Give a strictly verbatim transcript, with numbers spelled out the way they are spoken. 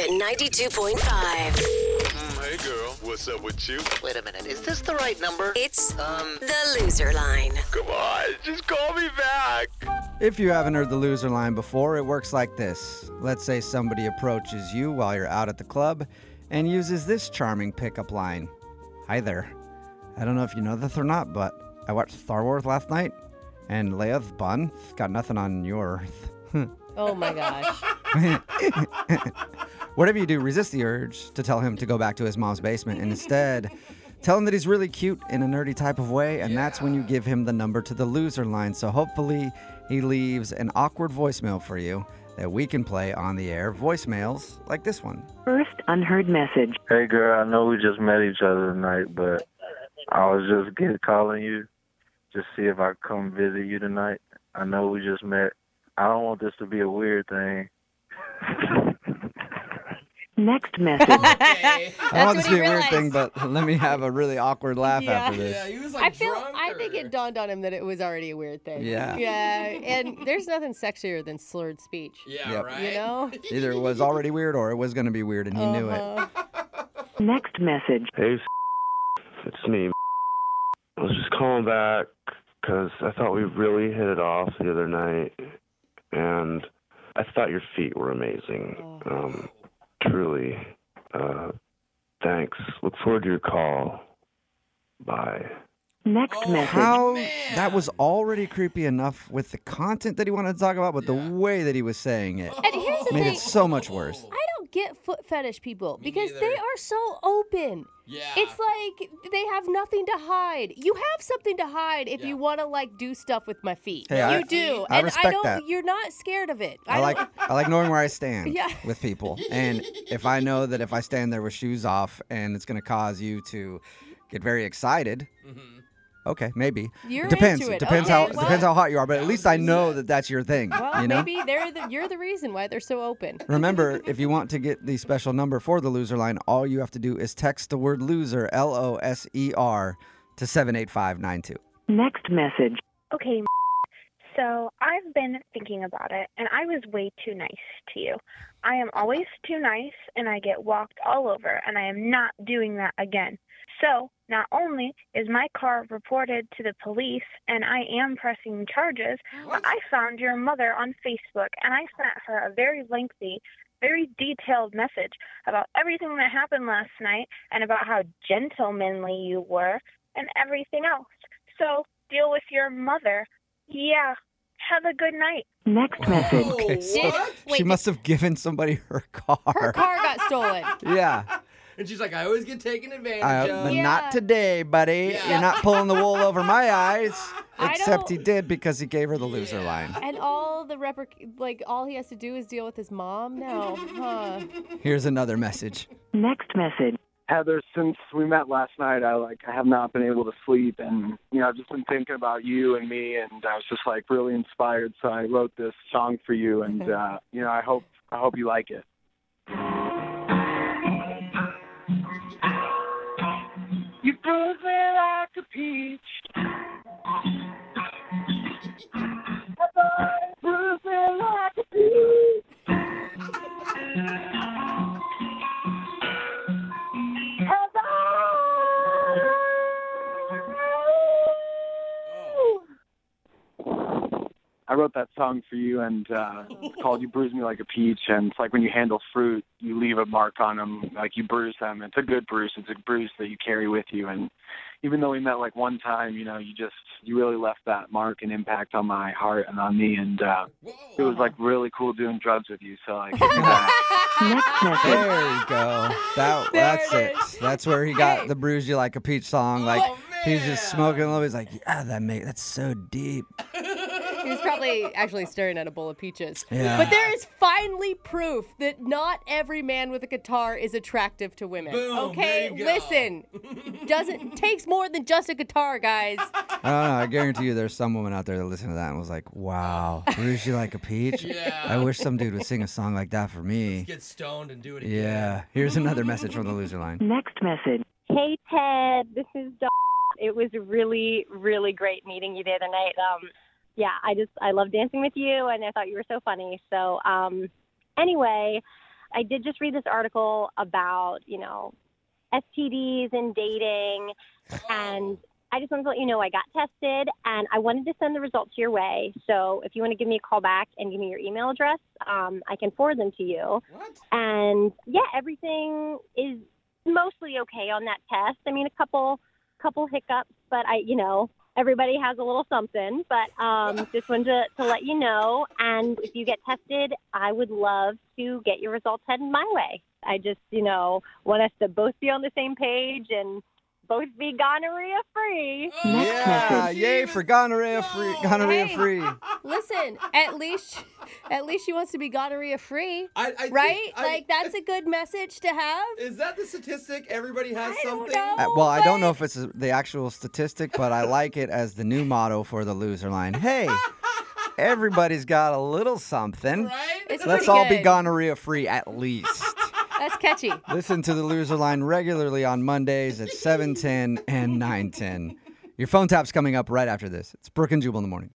ninety-two point five. Mm, hey, girl. What's up with you? Wait a minute. Is this the right number? It's Um, the Loser Line. Come on, just call me back. If you haven't heard the loser line before, it works like this. Let's say somebody approaches you while you're out at the club and uses this charming pickup line. Hi there. I don't know if you know this or not, but I watched Star Wars last night, and Leia's bun got nothing on yours. Oh my gosh. Whatever you do, resist the urge to tell him to go back to his mom's basement and instead tell him that he's really cute in a nerdy type of way, and yeah. That's when you give him the number to the loser line. So hopefully he leaves an awkward voicemail for you that we can play on the air. Voicemails like this one. First unheard message. Hey girl, I know we just met each other tonight, but I was just get, calling you just see if I could come visit you tonight. I know we just met. I don't want this to be a weird thing. Next message. Okay. I don't want this to be a weird thing, but let me have a really awkward laugh yeah. after this. Yeah, he was like I feel. drunk I or... think it dawned on him that it was already a weird thing. Yeah. Yeah, and there's nothing sexier than slurred speech. Yeah, Yep. right? You know? Either it was already weird or it was going to be weird, and he uh-huh. knew it. Next message. Hey, it's me. I was just calling back because I thought we really hit it off the other night, and I thought your feet were amazing. Oh. Um, truly. Uh, thanks. Look forward to your call. Bye. Next Oh, message. How man. that was already creepy enough with the content that he wanted to talk about, but Yeah. the way that he was saying it And here's the made thing. it so much worse. I don't get foot fetish people Me because neither. they are so open. Yeah. It's like they have nothing to hide. You have something to hide if Yeah. you want to like do stuff with my feet. Hey, you I- do. I and respect I don't that. you're not scared of it. I don't- like I like knowing where I stand Yeah. with people. And if I know that if I stand there with shoes off and it's going to cause you to get very excited, Mhm. okay, maybe. You're depends. into it. Depends Okay, how well- depends how hot you are, but at least I know one hundred percent. that that's your thing, Well, you know? maybe they're the, you're the reason why they're so open. Remember, if you want to get the special number for the loser line, all you have to do is text the word loser, L O S E R, to seven eight five nine two. Next message. Okay, so I've been thinking about it, and I was way too nice to you. I am always too nice, and I get walked all over, and I am not doing that again. So, not only is my car reported to the police, and I am pressing charges, but I found your mother on Facebook, and I sent her a very lengthy, very detailed message about everything that happened last night, and about how gentlemanly you were, and everything else. So, deal with your mother. Yeah. Have a good night. Next message. Okay, so Did- she wait, must have given somebody her car. Her car got stolen. Yeah. And she's like, I always get taken advantage Uh, of. but Yeah. not today, buddy. Yeah. You're not pulling the wool over my eyes. I Except he don't- did because he gave her the loser Yeah. line. And all the repre- like all he has to do is deal with his mom now. Huh. Here's another message. Next message. Heather, since we met last night, I like I have not been able to sleep, and you know I've just been thinking about you and me, and I was just like really inspired. So I wrote this song for you, and uh, you know I hope I hope you like it. You bruise me like a peach. Bruise me like a peach. I wrote that song for you, and uh, it's called "You Bruise Me Like a Peach." And it's like when you handle fruit, you leave a mark on them, like you bruise them. It's a good bruise. It's a bruise that you carry with you. And even though we met like one time, you know, you just you really left that mark and impact on my heart and on me. And uh, it was like really cool doing drugs with you. So like, Next message. There you go. That There that's it it. is. That's where he got Hey. the "Bruise You Like a Peach" song. Like Oh, he's just man. smoking a little. He's like, yeah, that mate, that's so deep. He was probably actually staring at a bowl of peaches. Yeah. But there is finally proof that not every man with a guitar is attractive to women. Boom, okay, there you go. listen. It doesn't takes more than just a guitar, guys. I don't know. I guarantee you, there's some woman out there that listened to that and was like, "Wow, "Bruise You Like a Peach." Yeah. I wish some dude would sing a song like that for me. Get stoned and do it again. Yeah. Here's another message from the loser line. Next message. Hey, Ted. This is Dawn. It was really, really great meeting you the other night. Um, yeah, I just, I love dancing with you, and I thought you were so funny. So, um, anyway, I did just read this article about, you know, S T Ds and dating, and I just wanted to let you know I got tested, and I wanted to send the results your way. So if you want to give me a call back and give me your email address, um, I can forward them to you. What? And yeah, everything is mostly okay on that test. I mean, a couple, couple hiccups, but I, you know, everybody has a little something. But um, just wanted to, to let you know. And if you get tested, I would love to get your results heading my way. I just, you know, want us to both be on the same page and both be gonorrhea free. Yeah, yay for gonorrhea free. Gonorrhea Hey. free. Listen, at least at least she wants to be gonorrhea free. I, I Right? think- I- Like that's a good message to have. Is that the statistic? Everybody has I don't something? know. Uh, well, I don't know if it's the actual statistic, but I like it as the new motto for the loser line. Hey, everybody's got a little something. Right? It's Let's pretty all be good. gonorrhea free at least. That's catchy. Listen to the loser line regularly on Mondays at seven ten and nine ten. Your phone tap's coming up right after this. It's Brooke and Jubal in the morning.